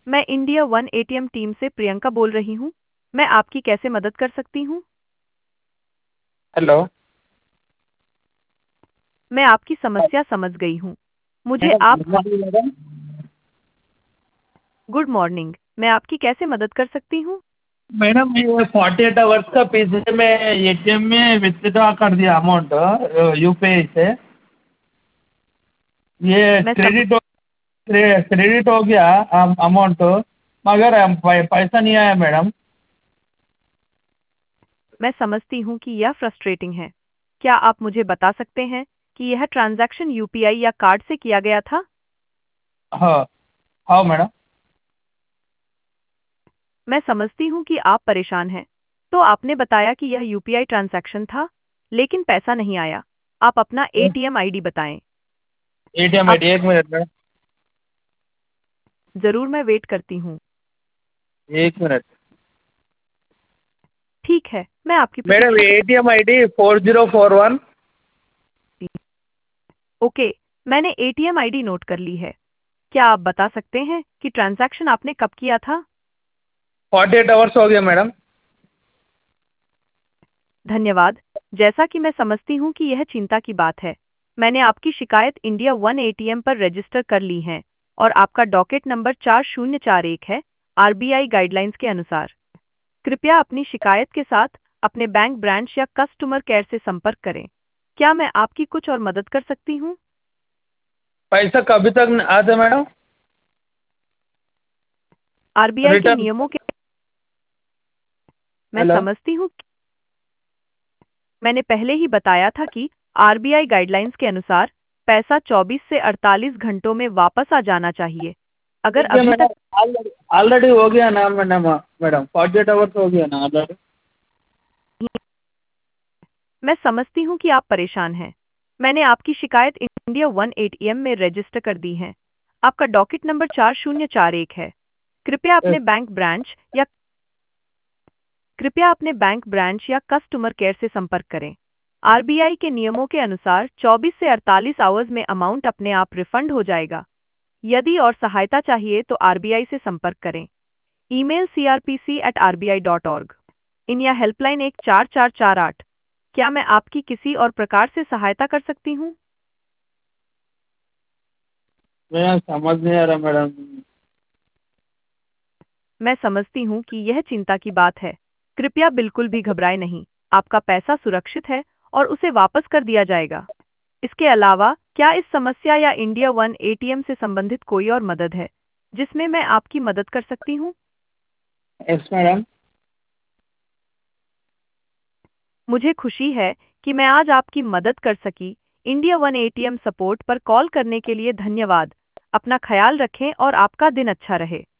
मैं India one ATM team से प्रियंका बोल रही हूँ। मैं आपकी कैसे मदद कर सकती हूँ? हेलो। मैं आपकी समस्या समझ गई हूँ। मुझे मैडम आप good morning madam. Good morning. मैं आपकी कैसे मदद कर सकती हूँ? मैडम ये 48 आवर्स का पीछे में एटीएम में विथड्रॉ कर दिया अमाउंट यूपीआई से। ये मैं सम क्रेडिट हो गया अमाउंट, मगर पैसा नहीं आया मैडम। मैं समझती हूँ कि यह फ्रस्ट्रेटिंग है। क्या आप मुझे बता सकते हैं कि यह ट्रांजैक्शन यूपीआई या कार्ड से किया गया था? हाँ। हाँ मैडम। मैं समझती हूँ कि आप परेशान हैं। तो आपने बताया कि यह यूपीआई ट्रांजैक्शन था, लेकिन पैसा नहीं आया। आप अपना एटीएम आईडी बताएं। एटीएम अब आईडी 1 मिनट मैडम। जरूर, मैं वेट करती हूँ। 1 मिनट। ठीक है, मैं आपकी मैडम प्रतीक्षा एटीएम आईडी 4041। करती हूँ। ओके, मैंने एटीएम आईडी नोट कर ली है। क्या आप बता सकते हैं कि ट्रांजैक्शन आपने कब किया था? 48 आवर्स हो गया मैडम। धन्यवाद। जैसा कि मैं समझती हूँ कि यह चिंता की बात है, मैंने आपकी शिकायत इंडिया वन एटीएम पर रजिस्टर कर ली है और आपका डॉकेट नंबर 4041 है, आरबीआई गाइडलाइंस के अनुसार। कृपया अपनी शिकायत के साथ अपने बैंक ब्रांच या कस्टमर केयर से संपर्क करें। क्या मैं आपकी कुछ और मदद कर सकती हूँ? पैसा कभी तक आता मैडम? आरबीआई के रिटर्न। नियमों के मैं हेलो। समझती हूँ। मैंने पहले ही बताया था कि आरबीआई गाइडलाइंस के अनुसार पैसा 24 से 48 घंटों में वापस आ जाना चाहिए। अगर ठीक है अभी तक मैडम। ऑलरेडी ऑलरेडी हो गया ना मैडम। मैडम 48 आवर्स हो गया ना ऑलरेडी। नहीं, मैं समझती हूँ कि आप परेशान हैं। मैंने आपकी शिकायत इंडिया वन एटीएम में रजिस्टर कर दी है। आपका डॉकेट नंबर 4041 है। कृपया अपने बैंक ब्रांच या कृपया अपने बैंक ब्रांच या कस्टमर केयर से संपर्क करें। आरबीआई के नियमों के अनुसार 24 से 48 आवर्स में अमाउंट अपने आप रिफंड हो जाएगा। यदि और सहायता चाहिए तो आरबीआई से संपर्क करें। Email crpc@rbi.org। इन या हेल्पलाइन 14448। क्या मैं आपकी किसी और प्रकार से सहायता कर सकती हूँ? मैडम समझ नहीं आ रहा मैडम। मैं समझती हूँ कि यह चिंता की बात है। कृपया बिल्कुल भी घबराएं नहीं। आपका पैसा सुरक्षित है और उसे वापस कर दिया जाएगा। इसके अलावा, क्या इस समस्या या इंडिया वन एटीएम से संबंधित कोई और मदद है जिसमें मैं आपकी मदद कर सकती हूँ? Yes madam. मुझे खुशी है कि मैं आज आपकी मदद कर सकी। इंडिया वन एटीएम सपोर्ट पर कॉल करने के लिए धन्यवाद। अपना ख्याल रखें और आपका दिन अच्छा रहे।